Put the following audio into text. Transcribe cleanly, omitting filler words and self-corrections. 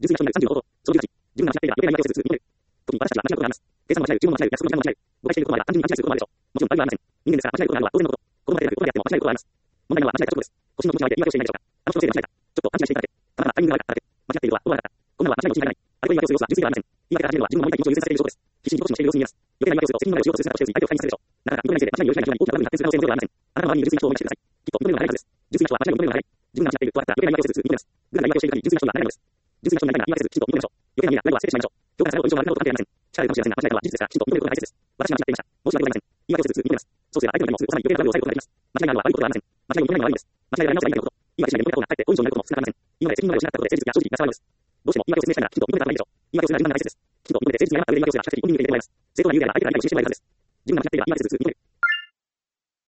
純粋な人になる35ほど、その18、自分が間違っていたら、余計な言い訳をする2、特に私たちは間違うことがあります。計算も間違う、注文も間違う、約束も間違う、誤解していることまでは単純に勘違いすることまででしょう。もちろん場合はありません。人間ですから間違えることがあるのは当然のこと。子供だけでなく、子供であっても間違えることがあります。問題なのは間違えた直後です。腰の持ち前で言い訳をしていないでしょうか。あの人のせいで間違えた。ちょっと勘違いしていただけ。たまたまタイミングが悪かっただけ。間違っているとは思わなかった。こんなのは間違いのうちに入らない。あれと言い訳をする様子は純粋ではありません。言い訳から始めるのは自分の守りたい気持ちを優先させている証拠です。必死に言おうとしている様子に見えます。余計な言い訳をすると責任までをしようとする姿をしている相手を不快にさせるでしょう。なかなか認めないせいで間違いを許さない非常に大きな部分に発展する可能性もゼロではありません。あなたの周りにいる純粋な人を思い出してください。きっと認めるのが早いはずです。純粋な人は間違いを認めるのが早い。自分が間違っていると分かったら余計な言い訳をせずに認めます。ぐだぐだ言い訳をしている限り純粋な人にはなれないのです。純粋な人になりたいなら言い訳せずきちんと認めましょう。余計なミイラ、何は捨ててしまいましょう。今日からされるご異常がなくなることは関係ありません。チャラいかもしれませんが間違いのは事実ですからきちんと認めることが大切です。私が間違っていました。申し訳ございません。言い訳をせず認めます。そうすれば相手の言い訳をすると認めることができます。間違いなのは悪いことではありません。間違いを認めないのは悪いのです。間違いをやり直せばいいだけのこと。言い訳しないで認めた方がかえって大異常になることも少なくありません。今まで責任まで失ったことで誠実や正直になさわれるのです。どうしても言い訳を説明したいならきちんと認めた方がいいでしょう。言い訳をするのは自分が大切です。きちんと認めて誠実に謝った上で言い訳をすれば比較的本人に認めてもらえます。正当な理由であれば相手が言い訳をしてしまいがちです。自分が間違っていれば言い訳せず認める。